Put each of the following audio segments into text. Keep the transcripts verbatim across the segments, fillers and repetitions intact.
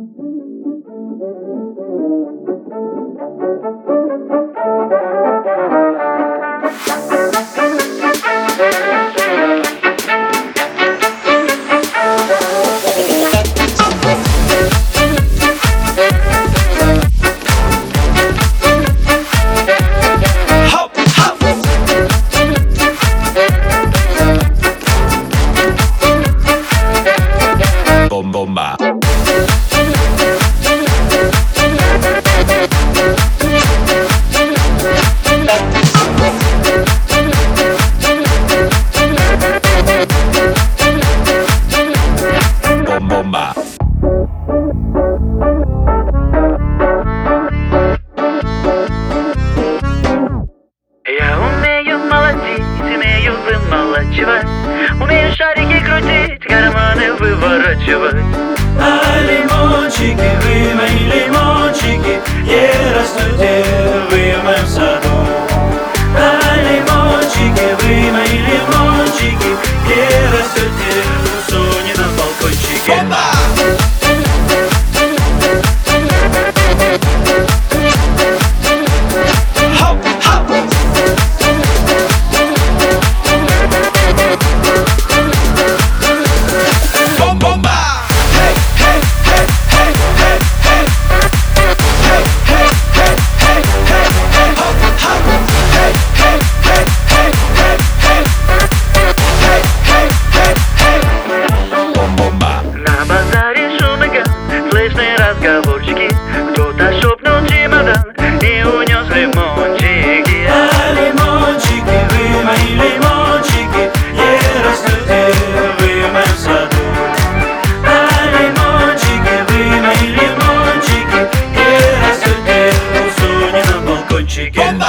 Bomba. Bom bomba. Я умею молотить, умею вымолачивать, умею шарики крутить, карманы выворачивать. А лимончики, вы мои лимончики, где растете вы в моем саду? А лимончики, вы мои лимончики, где растете у Сони на балкончике? Бомба! Слышны разговорчики, кто-то шепнул чемодан и унес лимончики. А лимончики, вы мои лимончики, где растете вы в моем саду? А лимончики, вы мои лимончики, где растете у Сони на балкончике? Бомба!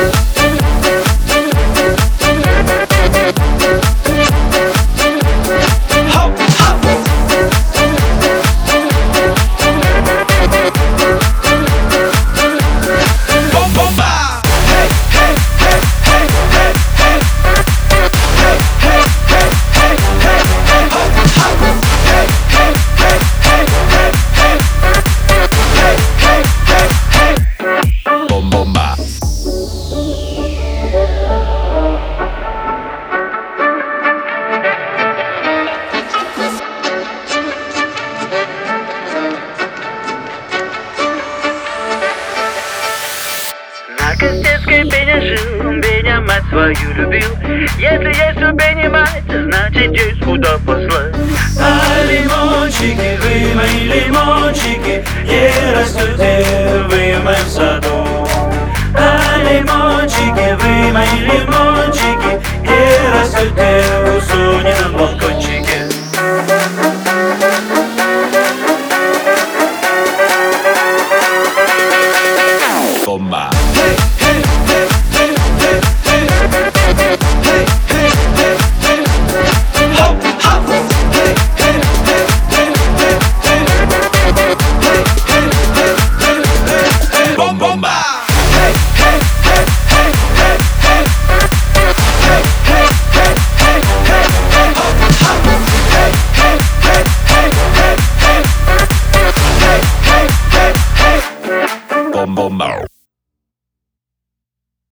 На Костецкой Беня жил, Беня мать свою любил. Если есть у Бени мать, значит есть куда послать. А лимончики, вы мои лимончики, где растете вы в моем саду? А лимончики, вы мои лимончики, где растете